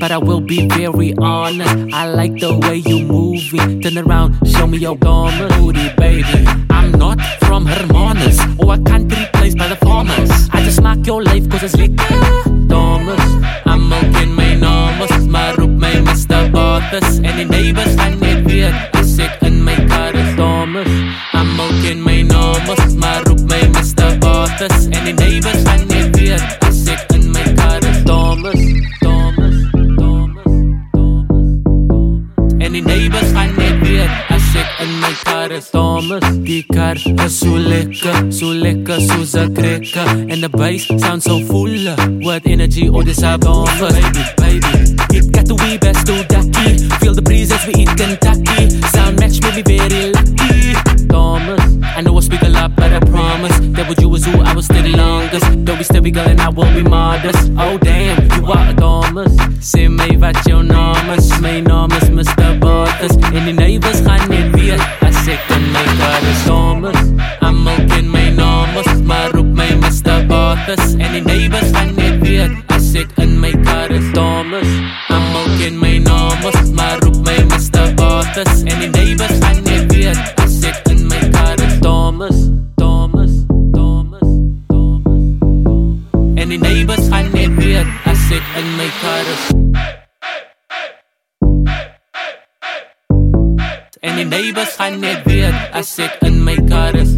but I will be very honest. I like the way you moving. Turn around, show me your booty, baby. I'm not from Hermanus or a country place by the farmers. I just maak your life cause it's lekker. Thomas, I'm milking my namas, maar roep my Mr. Bathus. En die neighbors gaan net weet as ek in my kar is. Thomas, I'm milking my namas, maar roep my Mr. Bathus. En die neighbors gaan net weet as ek in my kar is. Thomas, Thomas, Thomas, Thomas. En die neighbors gaan net weet as ek in my kar is. Thomas, die kar is so lekker soos 'n cracker. And the bass sounds so full with energy, oh this I Thomas, baby. It got the wee best to ducky. Feel the breeze as we eat Kentucky. Sound match made me very lucky. Thomas, I know I speak a lot, but I promise that with you was who I was the longest. Don't be steady girl and I will be modest. Oh damn, you are a Thomas. Sê my wat jou naam is. My naam is Mr. Bathus. En die neighbors gaan net weet as ek in my kar is. Thomas, I'm milking my namas, maar roep my Mr. Bathus. En die neighbors gaan net weet as ek in my kar is. Thomas, I'm milking my namas, maar roep my Mr. Bathus. En die neighbors gaan net weet as ek in my kar is. Thomas, Thomas, Thomas, Thomas. En die neighbors gaan net weet as ek in my kar is. En die neighbors gaan net weet as ek in my kar is.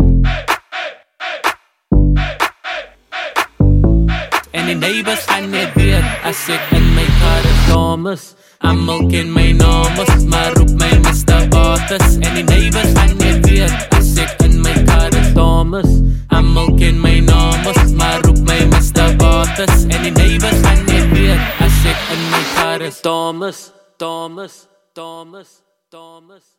En die neighbors gaan net weet as ek in my kar is. Thomas, I'm milking my namas, maar roep my Mr. Bathus. En die neighbors gaan net weet as ek in my kar is. Thomas, I'm milking my namas, maar roep my Mr. Bathus. En die neighbors gaan net weet as ek in my kar is. Thomas, Thomas, Thomas, Thomas.